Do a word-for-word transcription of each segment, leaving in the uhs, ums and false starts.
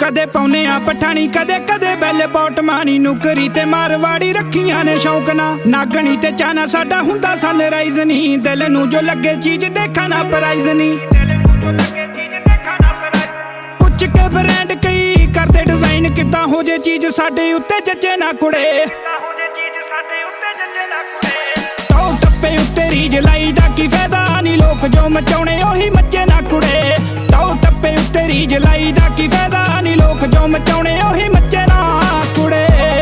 कदे पौने आ पठानी कदे कदे बैल पौट मानी नुकरी ते मारवाड़ी रखियां ने शौक ना नागणी ते चाना साडा हुंदा सनराइज नी दिल नू जो लगे चीज देखा ना प्राइज नी पुछ के ब्रांड कई करदे डिजाइन किदां हो जे चीज साडे उत्ते जच्चे ना कुड़े टौ टप्पे उत्ते रीज लाई दा की फायदा नी लोक जो मचाउणे ओही मच्चे ना कुड़े टौ टप्पे उत्ते रीज लाई दा की फायदा नी लोक जो मचाउणे ओही मच्चे ना कुड़े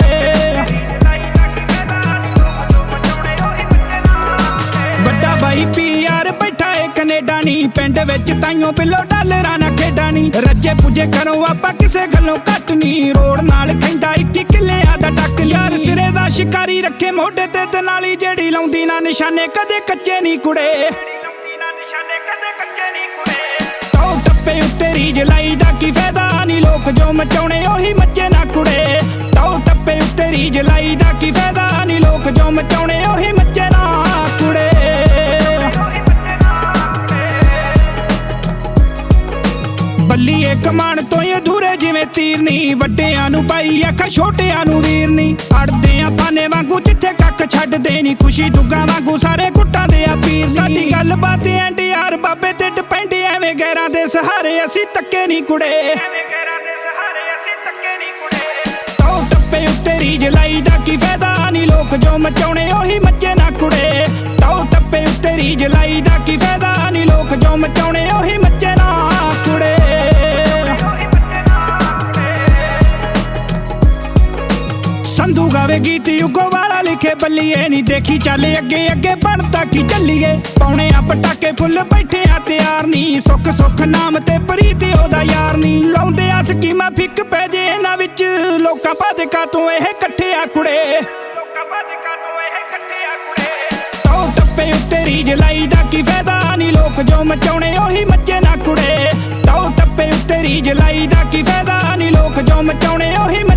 वड्डा भाई पी आर बैठा है कनेडा नी पिंड विच ताइयों पिलो डालरां ना खेडा नी रज्जे पुजे घरों आपां किसे गल्लों घट नी रोड नाल खैंदा इक्की किल्लियां दा टक यार सिरे दा शिकारी रखे मोढे ते दनाली जेड़ी लाउंदी ना निशाने कदे कच्चे नी कुड़े टौ टप्पे उत्ते रीज लाई दा की फायदा नी लोक जो मचाउणे ओही मच्चे ना कुड़े टौ टप्पे उत्ते रीज लाई दा की फायदा नी लोक जो मचाउणे ओही मच्चे ना कुड़े बल्लीए कमान तो अधूरे जिवें तीर नी वड्डियां नू पाई आखा छोटियां नू वीर नी अड़दे आ पाने वांगू जिथे कख छड्डदे नी खुशी दुग्गा वांगू सारे गुट्टां दे आ पीर साडी गल बात एंड यार बाबे ते डिपेंड एवें गैरां दे सहारे असीं तक्के नी कुड़े टौ टप्पे उत्ते रीज लाई दा की फायदा नी लोक जो मचाउणे ओही मच्चे ना कुड़े टौ टप्पे उत्ते रीज लाई दा की फायदा नी लोक जो मचाउणे ओही मच्चे ना कुड़े संधू गावे गीत युगो वाला लिखे बल्लीए नी देखी चले अगे अगे बनता की चलिए पौने आ पटाके फुल बैठे आ तैयार नी सुख सुख नाम ते प्रीत ओदा यार नी लाउंदे आ स्कीमां फिक पै जे इन्हां विच लोकां भादका तों इह कट्ठे आ कुड़े टौ टप्पे उत्ते रीज लाई दा की फायदा नी लोक जो मचाउणे ओही मच्चे ना कुड़े टौ टप्पे उत्ते रीज लाई दा की फायदा नी लोक जो मचाउणे ओही